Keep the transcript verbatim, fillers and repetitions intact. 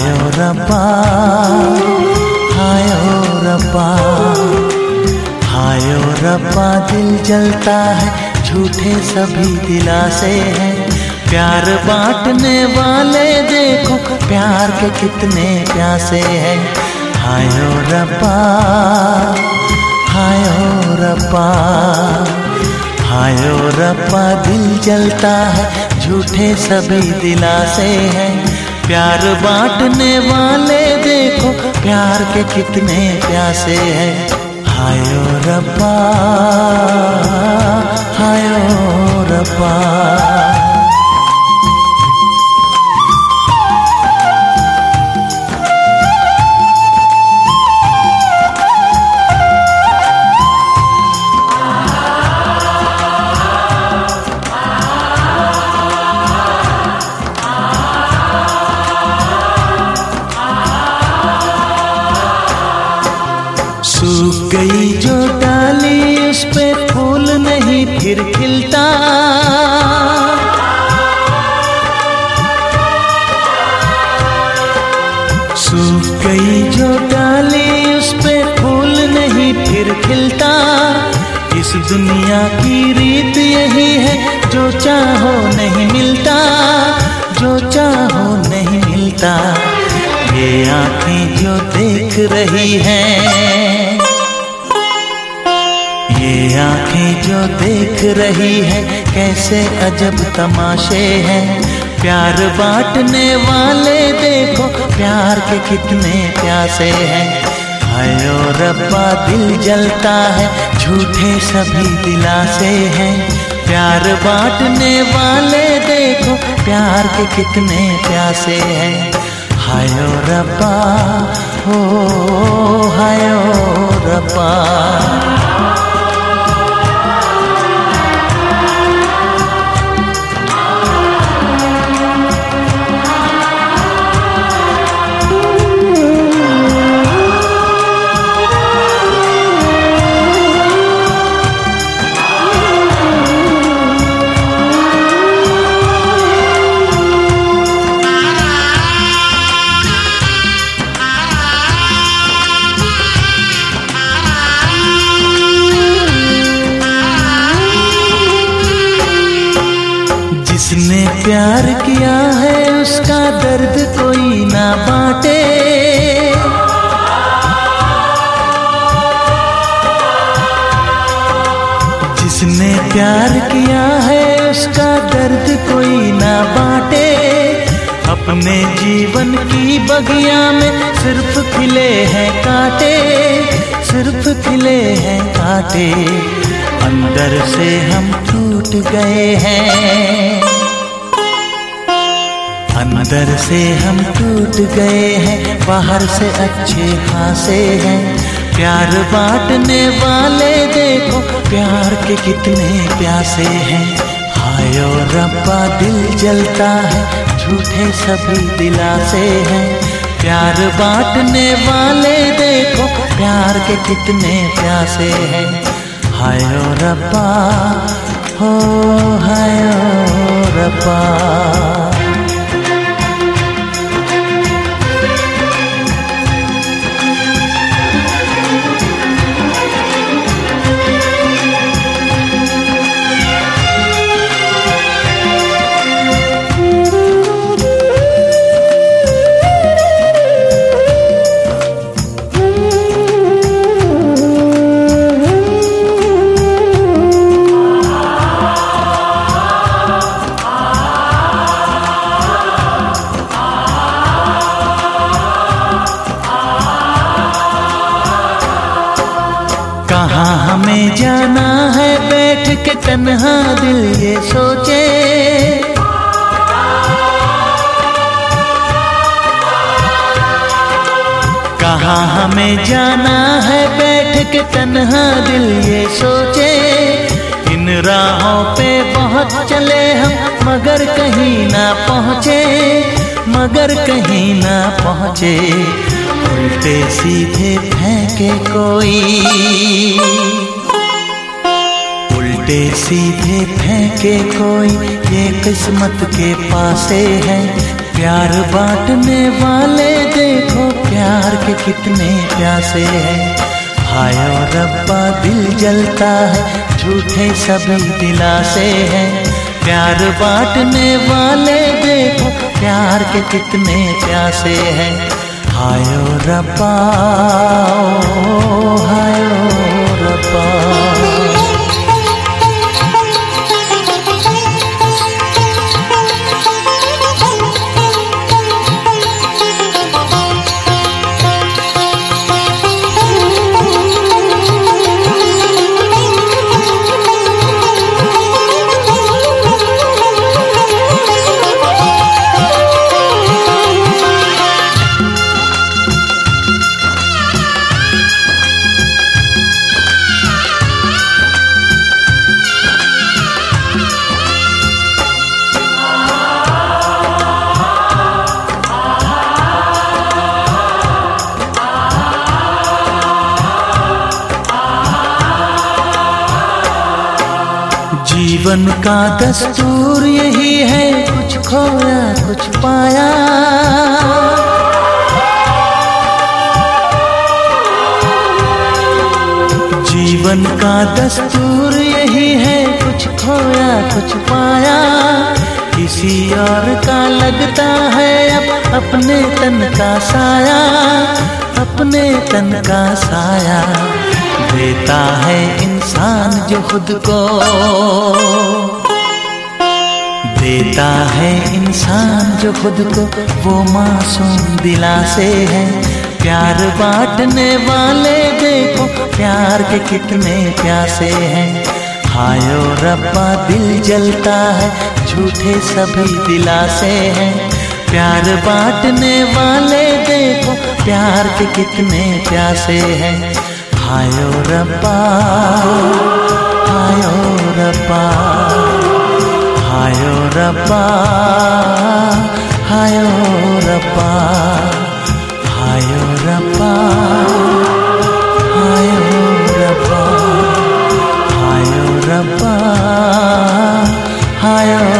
हायो रब्बा, हायो रब्बा, हायो रब्बा। दिल जलता है, झूठे सभी दिलासे हैं। प्यार बांटने वाले देखो, प्यार के कितने प्यासे हैं। हायो रब्बा, हायो रब्बा, हायो रब्बा। दिल जलता है, झूठे सभी दिलासे हैं। प्यार बांटने वाले देखो, प्यार के कितने प्यासे हैं। हायो रब्बा, हायो रब्बा। सूख गई जो डाली, उस पे फूल नहीं फिर खिलता। सूख गई जो डाली, उस पे फूल नहीं फिर खिलता। इस दुनिया की रीत यही है, जो चाहो नहीं मिलता, जो चाहो नहीं मिलता। ये आँखें जो देख रही हैं, ये आँखें जो देख रही है, कैसे अजब तमाशे हैं। प्यार बांटने वाले देखो, प्यार के कितने प्यासे हैं। हायो रब्बा, दिल जलता है, झूठे सभी दिलासे हैं। प्यार बांटने वाले देखो, प्यार के कितने प्यासे हैं। हायो रब्बा, हो हायो रब्बा। जिसने प्यार किया है, उसका दर्द कोई ना बांटे। जिसने प्यार किया है, उसका दर्द कोई ना बांटे। अपने जीवन की बगिया में सिर्फ खिले हैं कांटे, सिर्फ खिले हैं कांटे। अंदर से हम टूट गए हैं, अंदर से हम टूट गए हैं। बाहर से अच्छे खासे हैं। प्यार बांटने वाले देखो, प्यार के कितने प्यासे हैं। हायो रब्बा, दिल जलता है, झूठे सभी दिलासे हैं। प्यार बांटने वाले देखो, प्यार के कितने प्यासे हैं। हायो रब्बा, हो हायो रब्बा। कहाँ हमें जाना है, बैठ के तन्हा दिल ये सोचे। कहाँ हमें जाना है, बैठ के तन्हा दिल ये सोचे। इन राहों पे बहुत चले हम, मगर कहीं ना पहुँचे, मगर कहीं ना पहुँचे। उल्टे सीधे फेंके कोई, उल्टे सीधे फेंके कोई, ये किस्मत के पासे है। प्यार बांटने वाले के कितने प्यासे हैं। हाय ओ रब्बा दिल जलता है, झूठे सभी दिलासे हैं। प्यार बांटने वाले देखो, प्यार के कितने प्यासे हैं। हाय ओ रब्बा, ओ हाय ओ रब्बा। जीवन का दस्तूर यही है, कुछ खोया कुछ पाया। जीवन का दस्तूर यही है, कुछ खोया कुछ पाया। किसी और का लगता है अब अपने तन का साया, अपने तन का साया। देता है इंसान जो खुद को, देता है इंसान जो खुद को, वो मासूम दिलासे है। प्यार बांटने वाले देखो, प्यार के कितने प्यासे हैं। हाय ओ रब्बा दिल जलता है, झूठे सभी दिलासे हैं। प्यार बांटने वाले देखो, प्यार के कितने प्यासे हैं। हाय ओ रब्बा, हाय ओ रब्बा, हाय ओ रब्बा, हाय ओ रब्बा, हाय ओ रब्बा, हाय ओ रब्बा, हाय ओ रब्बा, हाय ओ